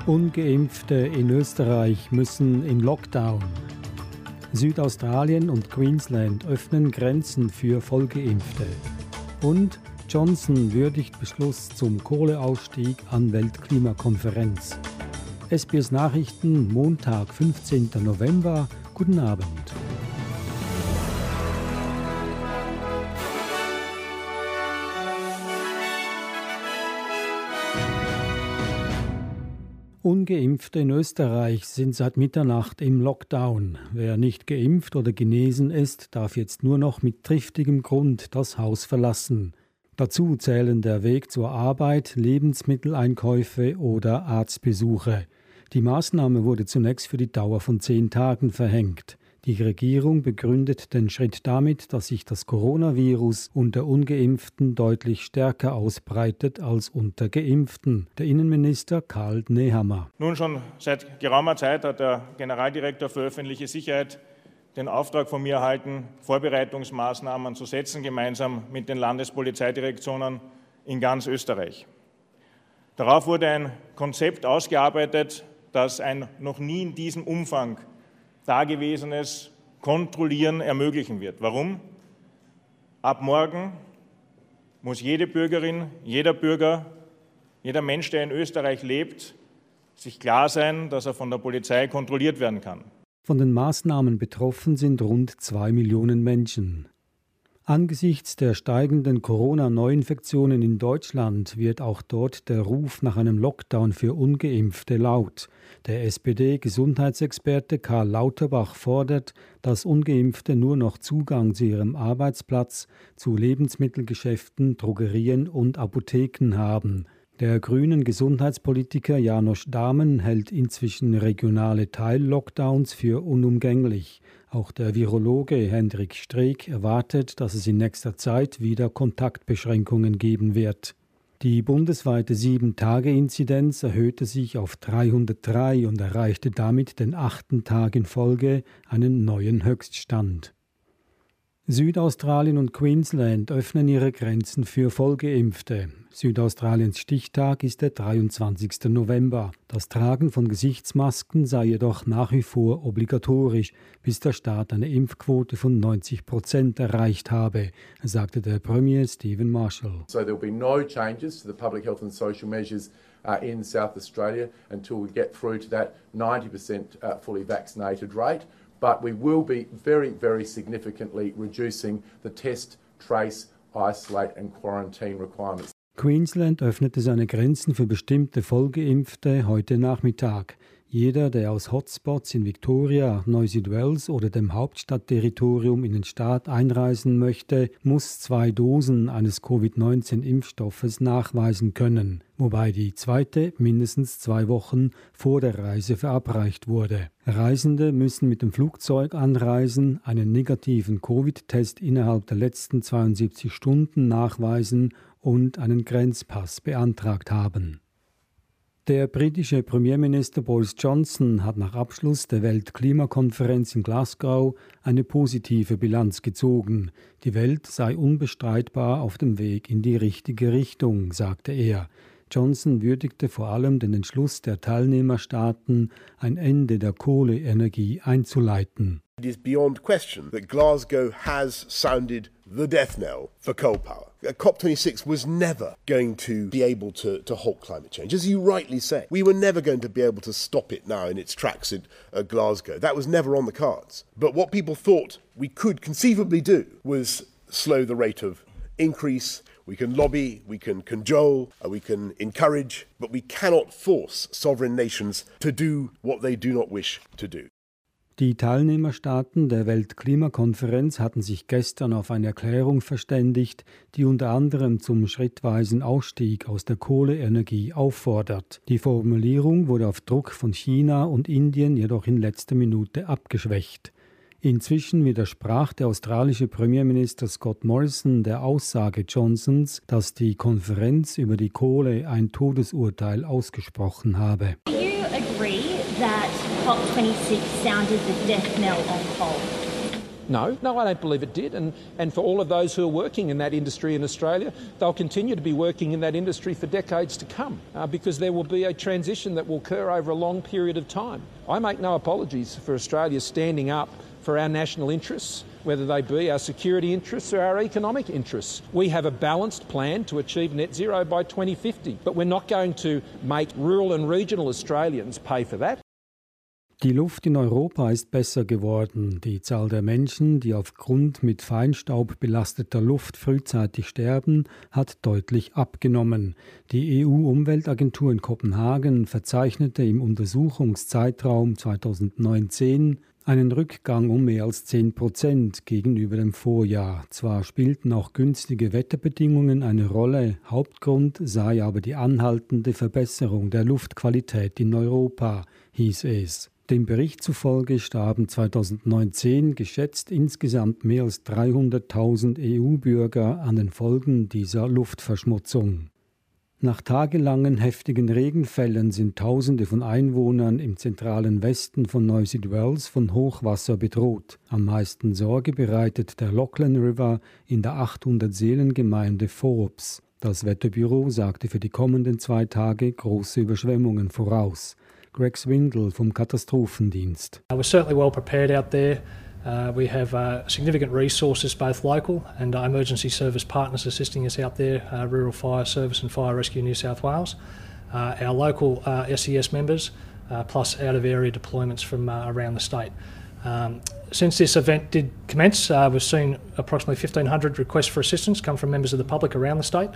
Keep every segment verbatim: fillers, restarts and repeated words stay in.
Ungeimpfte in Österreich müssen in Lockdown. Südaustralien und Queensland öffnen Grenzen für Vollgeimpfte. Und Johnson würdigt Beschluss zum Kohleausstieg an Weltklimakonferenz. S B S Nachrichten, Montag, fünfzehnten November. Guten Abend. Ungeimpfte in Österreich sind seit Mitternacht im Lockdown. Wer nicht geimpft oder genesen ist, darf jetzt nur noch mit triftigem Grund das Haus verlassen. Dazu zählen der Weg zur Arbeit, Lebensmitteleinkäufe oder Arztbesuche. Die Maßnahme wurde zunächst für die Dauer von zehn Tagen verhängt. Die Regierung begründet den Schritt damit, dass sich das Coronavirus unter Ungeimpften deutlich stärker ausbreitet als unter Geimpften. Der Innenminister Karl Nehammer. Nun schon seit geraumer Zeit hat der Generaldirektor für öffentliche Sicherheit den Auftrag von mir erhalten, Vorbereitungsmaßnahmen zu setzen, gemeinsam mit den Landespolizeidirektionen in ganz Österreich. Darauf wurde ein Konzept ausgearbeitet, das ein noch nie in diesem Umfang dagewesenes Kontrollieren ermöglichen wird. Warum? Ab morgen muss jede Bürgerin, jeder Bürger, jeder Mensch, der in Österreich lebt, sich klar sein, dass er von der Polizei kontrolliert werden kann. Von den Maßnahmen betroffen sind rund zwei Millionen Menschen. Angesichts der steigenden Corona-Neuinfektionen in Deutschland wird auch dort der Ruf nach einem Lockdown für Ungeimpfte laut. Der S P D-Gesundheitsexperte Karl Lauterbach fordert, dass Ungeimpfte nur noch Zugang zu ihrem Arbeitsplatz, zu Lebensmittelgeschäften, Drogerien und Apotheken haben. Der grünen Gesundheitspolitiker János Dámen hält inzwischen regionale Teil-Lockdowns für unumgänglich. Auch der Virologe Hendrik Streeck erwartet, dass es in nächster Zeit wieder Kontaktbeschränkungen geben wird. Die bundesweite sieben Tage Inzidenz erhöhte sich auf dreihundertdrei und erreichte damit den achten Tag in Folge einen neuen Höchststand. Südaustralien und Queensland öffnen ihre Grenzen für Vollgeimpfte. Südaustraliens Stichtag ist der dreiundzwanzigsten November. Das Tragen von Gesichtsmasken sei jedoch nach wie vor obligatorisch, bis der Staat eine Impfquote von neunzig Prozent erreicht habe, sagte der Premier Stephen Marshall. So there will be no changes to the public health and social measures uh, in South Australia until we get through to that ninety percent uh, fully vaccinated rate. But we will be very, very significantly reducing the test, trace, isolate and quarantine requirements. Queensland öffnete seine Grenzen für bestimmte Vollgeimpfte heute Nachmittag. Jeder, der aus Hotspots in Victoria, Neu-Südwales oder dem Hauptstadtterritorium in den Staat einreisen möchte, muss zwei Dosen eines Covid neunzehn Impfstoffes nachweisen können, wobei die zweite mindestens zwei Wochen vor der Reise verabreicht wurde. Reisende müssen mit dem Flugzeug anreisen, einen negativen Covid-Test innerhalb der letzten zweiundsiebzig Stunden nachweisen und einen Grenzpass beantragt haben. Der britische Premierminister Boris Johnson hat nach Abschluss der Weltklimakonferenz in Glasgow eine positive Bilanz gezogen. Die Welt sei unbestreitbar auf dem Weg in die richtige Richtung, sagte er. Johnson würdigte vor allem den Entschluss der Teilnehmerstaaten, ein Ende der Kohleenergie einzuleiten. It is beyond question that Glasgow has sounded the death knell for coal power. COP twenty-six was never going to be able to, to halt climate change. As you rightly say, we were never going to be able to stop it now in its tracks at uh, Glasgow. That was never on the cards. But what people thought we could conceivably do was slow the rate of increase. We can lobby, we can cajole, uh, we can encourage, but we cannot force sovereign nations to do what they do not wish to do. Die Teilnehmerstaaten der Weltklimakonferenz hatten sich gestern auf eine Erklärung verständigt, die unter anderem zum schrittweisen Ausstieg aus der Kohleenergie auffordert. Die Formulierung wurde auf Druck von China und Indien jedoch in letzter Minute abgeschwächt. Inzwischen widersprach der australische Premierminister Scott Morrison der Aussage Johnsons, dass die Konferenz über die Kohle ein Todesurteil ausgesprochen habe. Do you agree that COP twenty-six sounded the death knell on coal? No, no, I don't believe it did. And, and for all of those who are working in that industry in Australia, they'll continue to be working in that industry for decades to come uh, because there will be a transition that will occur over a long period of time. I make no apologies for Australia standing up for our national interests, whether they be our security interests or our economic interests. We have a balanced plan to achieve net zero by twenty fifty, but we're not going to make rural and regional Australians pay for that. Die Luft in Europa ist besser geworden. Die Zahl der Menschen, die aufgrund mit Feinstaub belasteter Luft frühzeitig sterben, hat deutlich abgenommen. Die E U-Umweltagentur in Kopenhagen verzeichnete im Untersuchungszeitraum zweitausendneunzehn einen Rückgang um mehr als zehn Prozent gegenüber dem Vorjahr. Zwar spielten auch günstige Wetterbedingungen eine Rolle, Hauptgrund sei aber die anhaltende Verbesserung der Luftqualität in Europa, hieß es. Dem Bericht zufolge starben zweitausendneunzehn geschätzt insgesamt mehr als dreihunderttausend E U-Bürger an den Folgen dieser Luftverschmutzung. Nach tagelangen heftigen Regenfällen sind Tausende von Einwohnern im zentralen Westen von Neuseeland von Hochwasser bedroht. Am meisten Sorge bereitet der Lachlan River in der achthundert-Seelen-Gemeinde Forbes. Das Wetterbüro sagte für die kommenden zwei Tage große Überschwemmungen voraus. Greg Swindle vom Katastrophendienst. We're certainly well prepared out there. Uh, we have uh, significant resources, both local and uh, emergency service partners assisting us out there, uh, Rural Fire Service and Fire Rescue New South Wales, uh, our local uh, S E S members, uh, plus out-of-area deployments from uh, around the state. Um, since this event did commence, uh, we've seen approximately fifteen hundred requests for assistance come from members of the public around the state.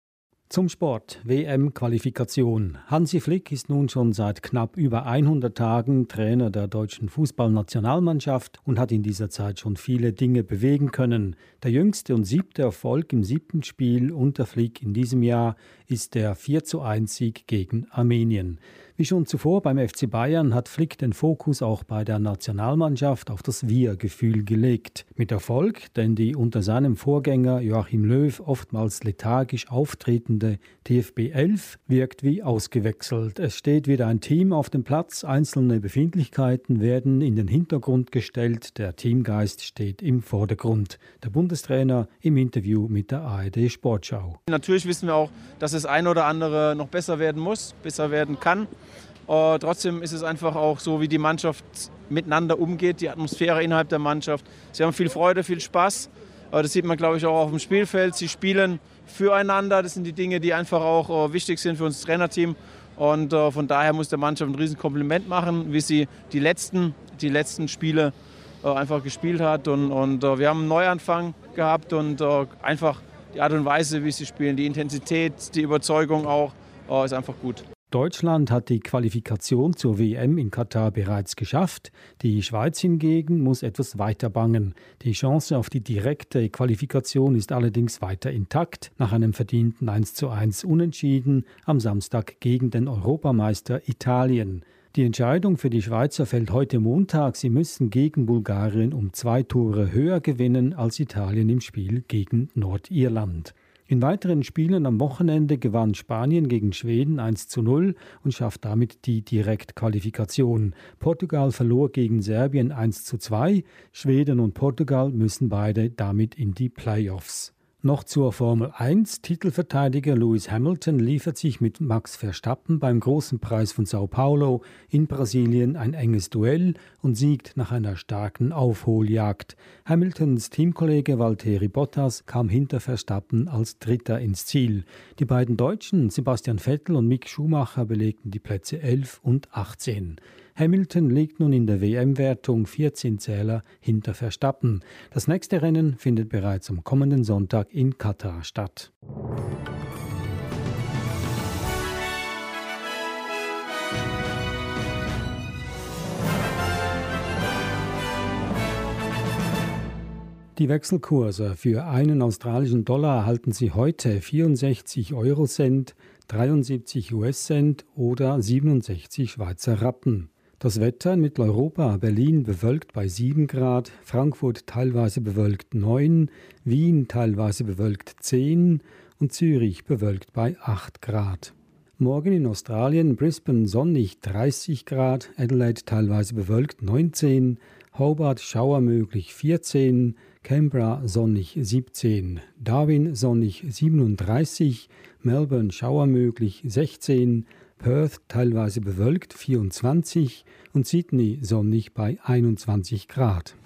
Zum Sport, W M-Qualifikation. Hansi Flick ist nun schon seit knapp über hundert Tagen Trainer der deutschen Fußballnationalmannschaft und hat in dieser Zeit schon viele Dinge bewegen können. Der jüngste und siebte Erfolg im siebten Spiel unter Flick in diesem Jahr ist der vier zu eins Sieg gegen Armenien. Wie schon zuvor beim F C Bayern hat Flick den Fokus auch bei der Nationalmannschaft auf das Wir-Gefühl gelegt. Mit Erfolg, denn die unter seinem Vorgänger Joachim Löw oftmals lethargisch auftretende T F B elf wirkt wie ausgewechselt. Es steht wieder ein Team auf dem Platz, einzelne Befindlichkeiten werden in den Hintergrund gestellt, der Teamgeist steht im Vordergrund. Der Bundestrainer im Interview mit der A R D Sportschau. Natürlich wissen wir auch, dass das eine oder andere noch besser werden muss, besser werden kann. Uh, trotzdem ist es einfach auch so, wie die Mannschaft miteinander umgeht, die Atmosphäre innerhalb der Mannschaft. Sie haben viel Freude, viel Spaß. Uh, das sieht man, glaube ich, auch auf dem Spielfeld. Sie spielen füreinander. Das sind die Dinge, die einfach auch uh, wichtig sind für uns Trainerteam. Und uh, von daher muss der Mannschaft ein riesen Kompliment machen, wie sie die letzten, die letzten Spiele uh, einfach gespielt hat. Und, und uh, wir haben einen Neuanfang gehabt und uh, einfach die Art und Weise, wie sie spielen, die Intensität, die Überzeugung auch, uh, ist einfach gut. Deutschland hat die Qualifikation zur W M in Katar bereits geschafft. Die Schweiz hingegen muss etwas weiter bangen. Die Chance auf die direkte Qualifikation ist allerdings weiter intakt, nach einem verdienten eins zu eins Unentschieden am Samstag gegen den Europameister Italien. Die Entscheidung für die Schweizer fällt heute Montag. Sie müssen gegen Bulgarien um zwei Tore höher gewinnen als Italien im Spiel gegen Nordirland. In weiteren Spielen am Wochenende gewann Spanien gegen Schweden eins zu null und schafft damit die Direktqualifikation. Portugal verlor gegen Serbien eins zu zwei. Schweden und Portugal müssen beide damit in die Playoffs. Noch zur Formel eins. Titelverteidiger Lewis Hamilton liefert sich mit Max Verstappen beim Großen Preis von Sao Paulo in Brasilien ein enges Duell und siegt nach einer starken Aufholjagd. Hamiltons Teamkollege Valtteri Bottas kam hinter Verstappen als Dritter ins Ziel. Die beiden Deutschen, Sebastian Vettel und Mick Schumacher, belegten die Plätze elf und achtzehn. Hamilton liegt nun in der W M-Wertung vierzehn Zähler hinter Verstappen. Das nächste Rennen findet bereits am kommenden Sonntag in Katar statt. Die Wechselkurse für einen australischen Dollar erhalten Sie heute vierundsechzig Eurocent, dreiundsiebzig U S-Cent oder siebenundsechzig Schweizer Rappen. Das Wetter in Mitteleuropa: Berlin bewölkt bei sieben Grad, Frankfurt teilweise bewölkt neun, Wien teilweise bewölkt zehn und Zürich bewölkt bei acht Grad. Morgen in Australien: Brisbane sonnig dreißig Grad, Adelaide teilweise bewölkt neunzehn, Hobart Schauer möglich vierzehn, Canberra sonnig siebzehn, Darwin sonnig siebenunddreißig, Melbourne Schauer möglich sechzehn, Perth teilweise bewölkt vierundzwanzig und Sydney sonnig bei einundzwanzig Grad.